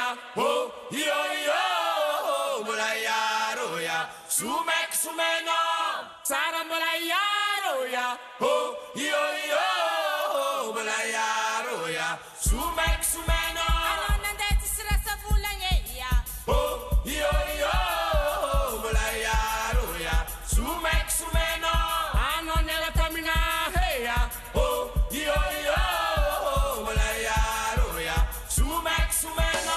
ho, yo, mulaya, roya, sumek, sumeno, sara mulaya, roya, ho, yo, mulaya, roya, sumek, sumeno. Anonandeti srasa vulanya, ho, yo, mulaya, roya, sumek, sumeno. Anonela tamina, hey, ho, yo, mulaya, roya, sumek, sumeno.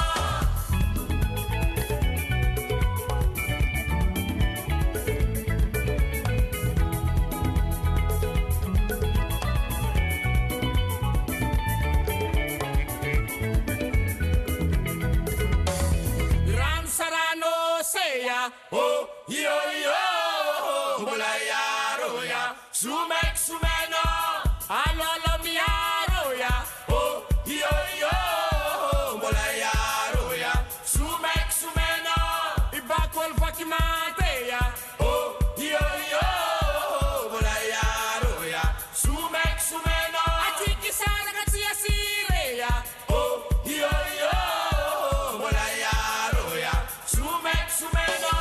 Ran sarano seya, oh yo, mulaya roya, sumek sumeno, alolo mia roya, oh yo, mulaya roya, sumek sumeno, ibakol fakimateya, oh yo, mulaya roya, sumek sumeno, atiki sana katia sireya, oh yo, mulaya roya, sumek sumeno.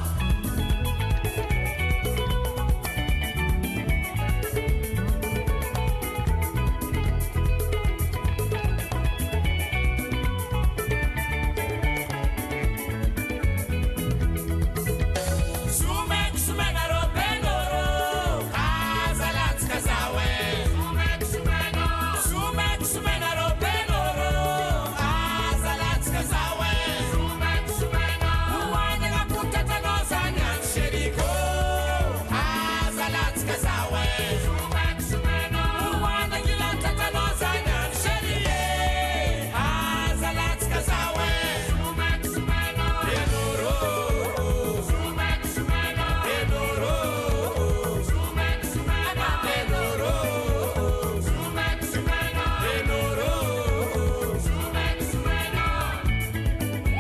Sumek sumeno benoro, kazalat kazawe. Sumek sumeno, sumek sumeno benoro, kazalat kazawe. Sumek sumeno, uwane ngapunta tanozanya sheriko, kazalat kazawe. Sumek sumeno, uwane gilanta tanozanya sherie, kazalat kazawe. Sumek sumeno, benoro. Sumek sumeno, benoro. Sumek sumeno, benoro. Sumek sumeno, benoro. Sumek sumeno.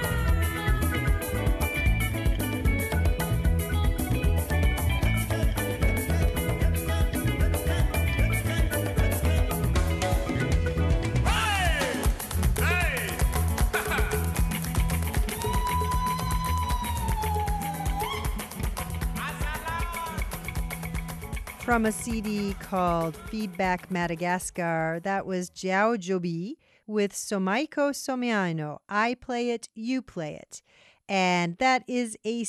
Hey! Hey! From a CD called Feedback Madagascar, that was Jiao Jobi with Somaiko Somiano. I Play It, You Play It. And that is a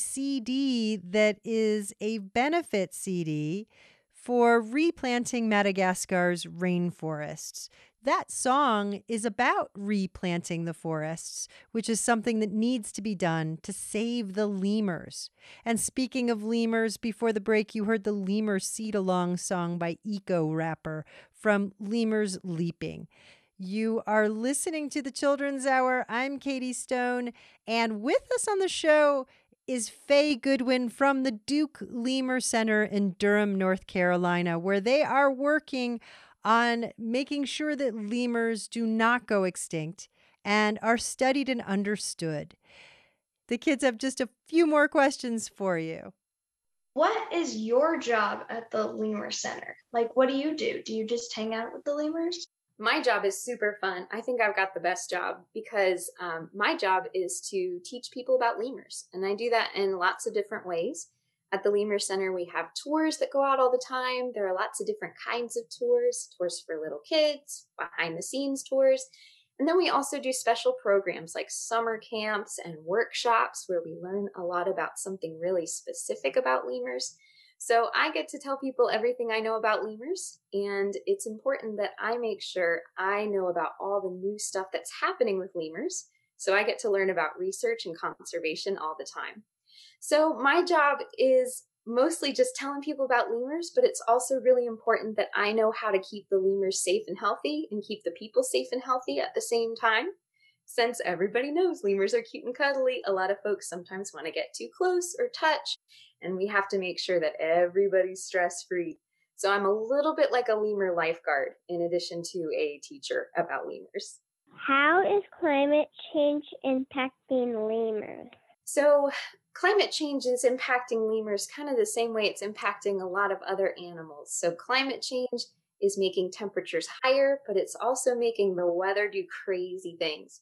CD that is a benefit CD for replanting Madagascar's rainforests. That song is about replanting the forests, which is something that needs to be done to save the lemurs. And speaking of lemurs, before the break, you heard the Lemur Seed Along song by Eco Rapper from Lemurs Leaping. You are listening to the Children's Hour. I'm Katie Stone, and with us on the show is Faye Goodwin from the Duke Lemur Center in Durham, North Carolina, where they are working on making sure that lemurs do not go extinct and are studied and understood. The kids have just a few more questions for you. What is your job at the Lemur Center? Like, what do you do? Do you just hang out with the lemurs? My job is super fun. I think I've got the best job because my job is to teach people about lemurs. And I do that in lots of different ways. At the Lemur Center, we have tours that go out all the time. There are lots of different kinds of tours for little kids, behind the scenes tours. And then we also do special programs like summer camps and workshops where we learn a lot about something really specific about lemurs. So I get to tell people everything I know about lemurs, and it's important that I make sure I know about all the new stuff that's happening with lemurs. So I get to learn about research and conservation all the time. So my job is mostly just telling people about lemurs, but it's also really important that I know how to keep the lemurs safe and healthy and keep the people safe and healthy at the same time. Since everybody knows lemurs are cute and cuddly, a lot of folks sometimes want to get too close or touch, and we have to make sure that everybody's stress-free. So I'm a little bit like a lemur lifeguard in addition to a teacher about lemurs. How is climate change impacting lemurs? So climate change is impacting lemurs kind of the same way it's impacting a lot of other animals. So climate change is making temperatures higher, but it's also making the weather do crazy things.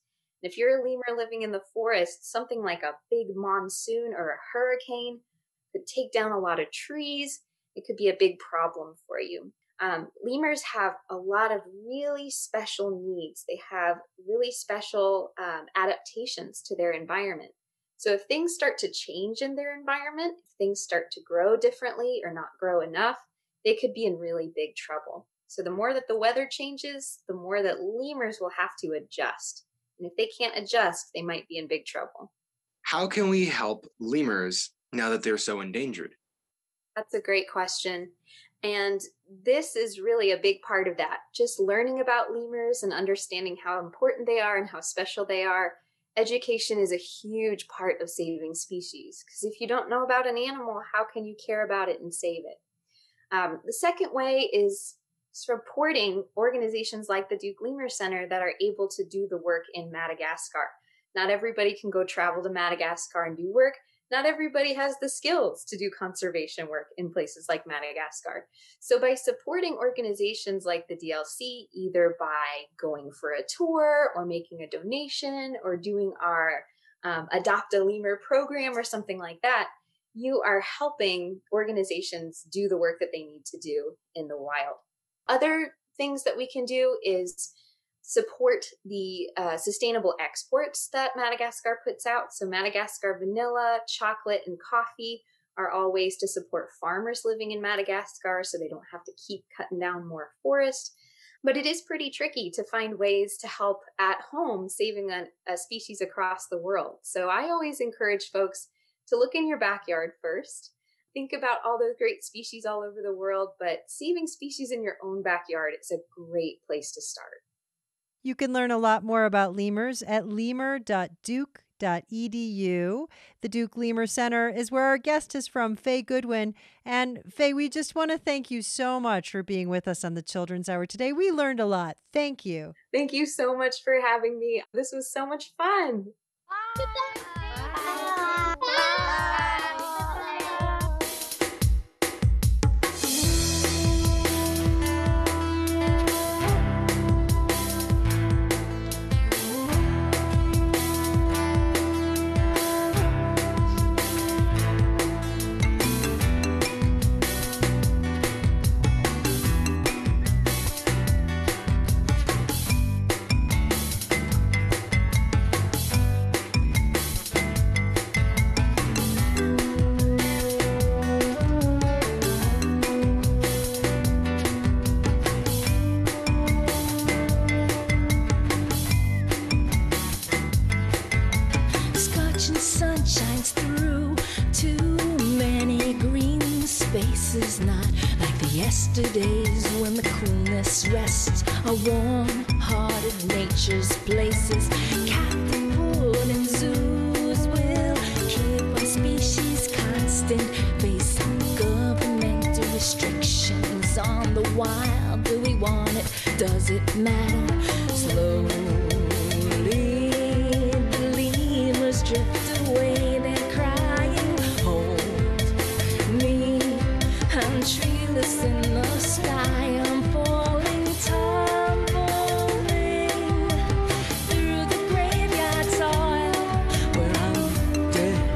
If you're a lemur living in the forest, something like a big monsoon or a hurricane could take down a lot of trees. It could be a big problem for you. Lemurs have a lot of really special needs. They have really special adaptations to their environment. So if things start to change in their environment, if things start to grow differently or not grow enough, they could be in really big trouble. So the more that the weather changes, the more that lemurs will have to adjust. And if they can't adjust, they might be in big trouble. How can we help lemurs now that they're so endangered? That's a great question. And this is really a big part of that. Just learning about lemurs and understanding how important they are and how special they are. Education is a huge part of saving species, because if you don't know about an animal, how can you care about it and save it? The second way is supporting organizations like the Duke Lemur Center that are able to do the work in Madagascar. Not everybody can go travel to Madagascar and do work. Not everybody has the skills to do conservation work in places like Madagascar. So by supporting organizations like the DLC, either by going for a tour or making a donation or doing our Adopt a Lemur program or something like that, you are helping organizations do the work that they need to do in the wild. Other things that we can do is support the sustainable exports that Madagascar puts out. So Madagascar vanilla, chocolate, and coffee are all ways to support farmers living in Madagascar so they don't have to keep cutting down more forest. But it is pretty tricky to find ways to help at home saving a species across the world. So I always encourage folks to look in your backyard first. Think about all those great species all over the world, but saving species in your own backyard is a great place to start. You can learn a lot more about lemurs at lemur.duke.edu. The Duke Lemur Center is where our guest is from, Faye Goodwin. And Faye, we just want to thank you so much for being with us on the Children's Hour today. We learned a lot. Thank you. Thank you so much for having me. This was so much fun. Scorching sun shines through too many green spaces, not like the yesterdays when the coolness rests on warm-hearted nature's places. Captive wood and zoos will keep our species constant, facing governmental restrictions on the wild. Do we want it? Does it matter? Slowly drift away, they're crying, hold me, I'm treeless in the sky, I'm falling, tumbling through the graveyard soil where I'm dead.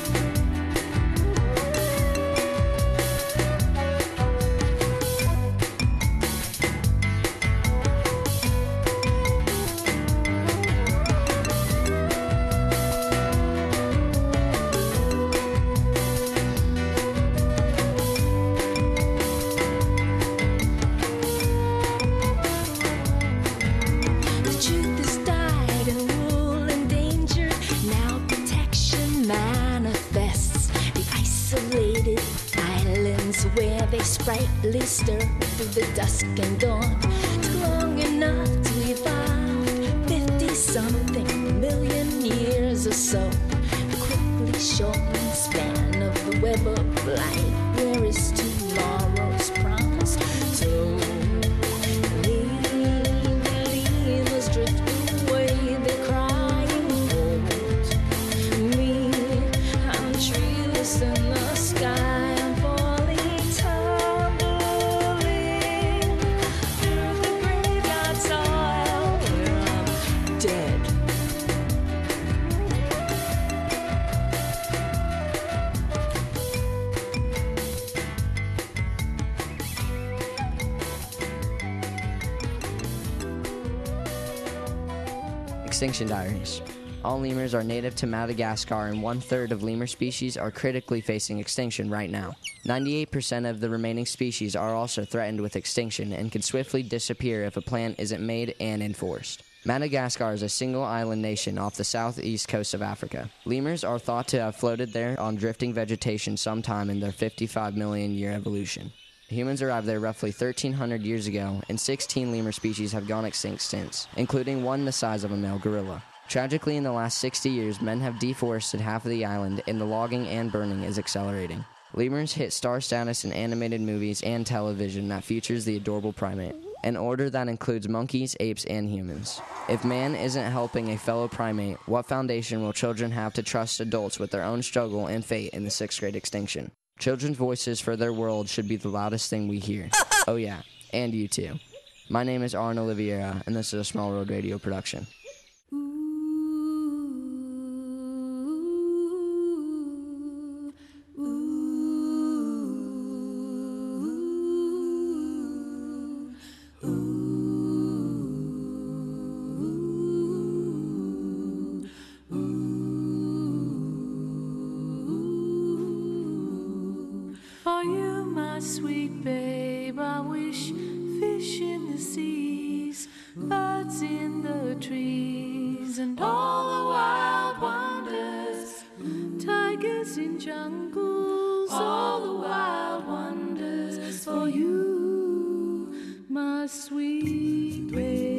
Where they sprightly stir through the dusk and dawn. Took long enough to evolve, 50-something million years or so. The quickly shortened span of the web of life. Where is tomorrow's promise? So leaves drift away, they're crying, hold me, I'm treeless in the sky. Extinction Diaries. All lemurs are native to Madagascar, and 1/3 of lemur species are critically facing extinction right now. 98% of the remaining species are also threatened with extinction and can swiftly disappear if a plan isn't made and enforced. Madagascar is a single island nation off the southeast coast of Africa. Lemurs are thought to have floated there on drifting vegetation sometime in their 55 million year evolution. Humans arrived there roughly 1,300 years ago, and 16 lemur species have gone extinct since, including one the size of a male gorilla. Tragically, in the last 60 years, men have deforested half of the island, and the logging and burning is accelerating. Lemurs hit star status in animated movies and television that features the adorable primate, an order that includes monkeys, apes, and humans. If man isn't helping a fellow primate, what foundation will children have to trust adults with their own struggle and fate in the 6th grade extinction? Children's voices for their world should be the loudest thing we hear. Oh yeah, and you too. My name is Arn Oliveira, and this is a Small World Radio production. For you, my sweet babe, I wish fish in the seas, birds in the trees, and all the wild wonders, tigers in jungles, all the wild wonders. For you, my sweet babe.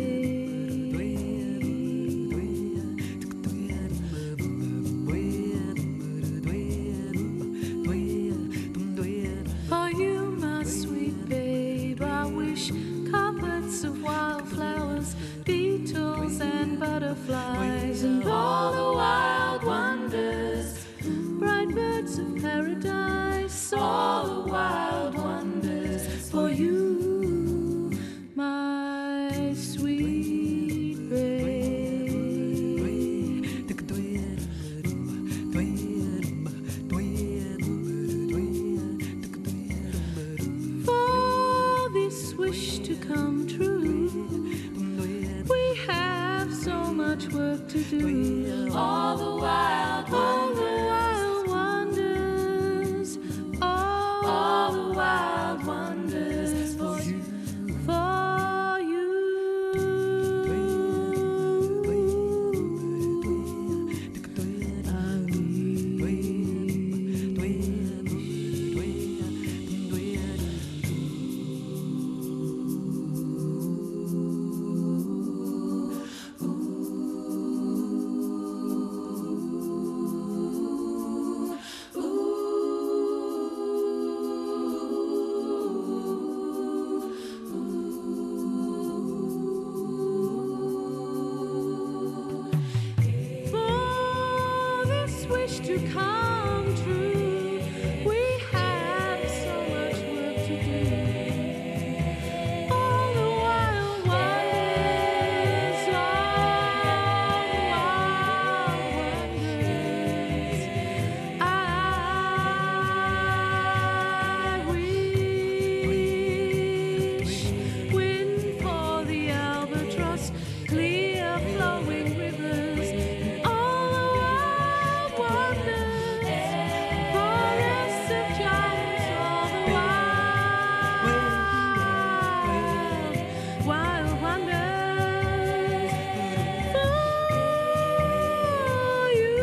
For you, my sweet babe, I wish carpets of wildflowers, beetles and butterflies, and all the wild wonders, bright birds of paradise, all the wild wonders. For you, my sweet babe. For this wish to come true, we have so much work to do. All the wild wonders, all the wild wonders. For you, for you. For this wish to come true, we have so much work to do. All the wild wonders, all the wild wonders. I wish wind for the albatross, clear flowing rivers, and all the wild wonders, forests of giants, all the wild wonders. For you,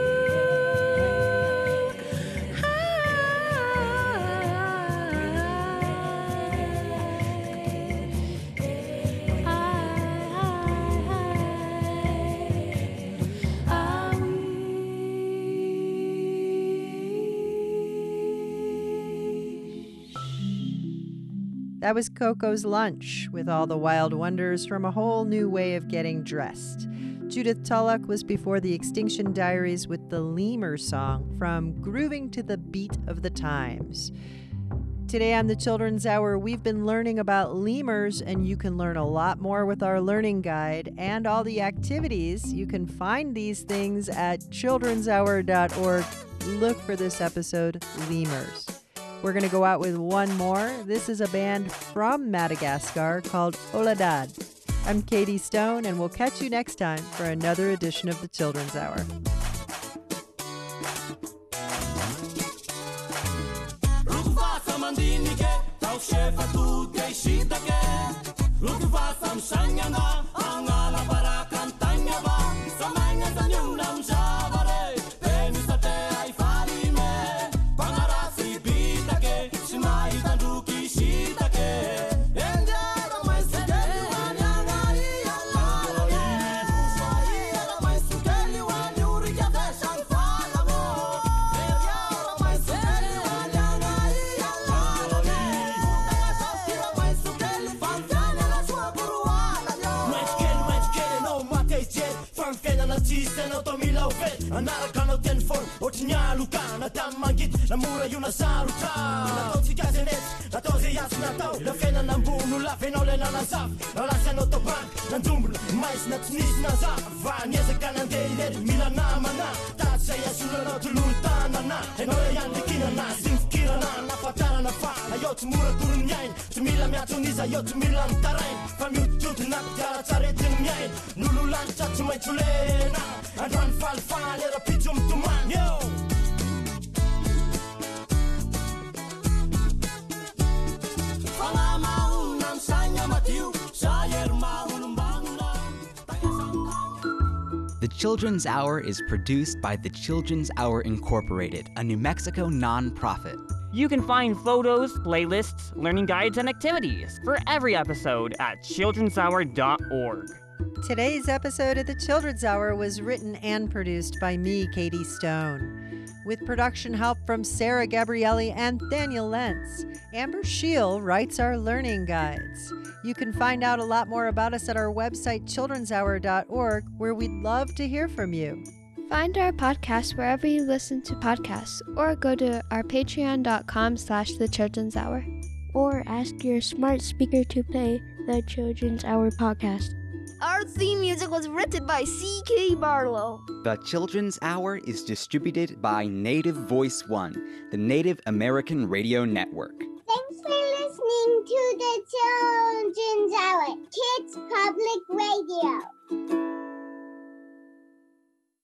That was Coco's Lunch with all the wild wonders from A Whole New Way of Getting Dressed. Judith Tulloch was before the Extinction Diaries with the Lemur song from Grooving to the Beat of the Times. Today on the Children's Hour, we've been learning about lemurs, and you can learn a lot more with our learning guide and all the activities. You can find these things at childrenshour.org. Look for this episode, Lemurs. We're going to go out with one more. This is a band from Madagascar called Oladad. I'm Katie Stone, and we'll catch you next time for another edition of the Children's Hour. Anaraka no telefon, otrignaluka, natamangit, namora io nasarotra. Natao tsika zenetsy, natao zay azo natao. La fiainana ambony, la fiainao le nanazava. Nalasanao tao banky, nandombona, maisy na tsy nisy nazava. Va niezaka nandeha irery, mila namana. Tady zay azolanao tolony tanana. Enao le ihany lekinana, sy mikirana. Nafatarana fa, ayo tsy mora tory miaina. Tsy mila miatsoniza, ayo tsy mila mitaraina. Fa miodikodyna, kodiara-tsaretiny miaina. Nolo lanitra tsy maintsy lena. Androany falifaly, era pitso mitomany, yo! The Children's Hour is produced by the Children's Hour Incorporated, a New Mexico nonprofit. You can find photos, playlists, learning guides, and activities for every episode at childrenshour.org. Today's episode of the Children's Hour was written and produced by me, Katie Stone, with production help from Sarah Gabrielli and Daniel Lentz. Amber Scheel writes our learning guides. You can find out a lot more about us at our website, childrenshour.org, where we'd love to hear from you. Find our podcast wherever you listen to podcasts, or go to our patreon.com/The Children's Hour. Or ask your smart speaker to play the Children's Hour podcast. Our theme music was written by C.K. Barlow. The Children's Hour is distributed by Native Voice One, the Native American Radio Network. Thanks for listening to the Children's Hour, Kids Public Radio.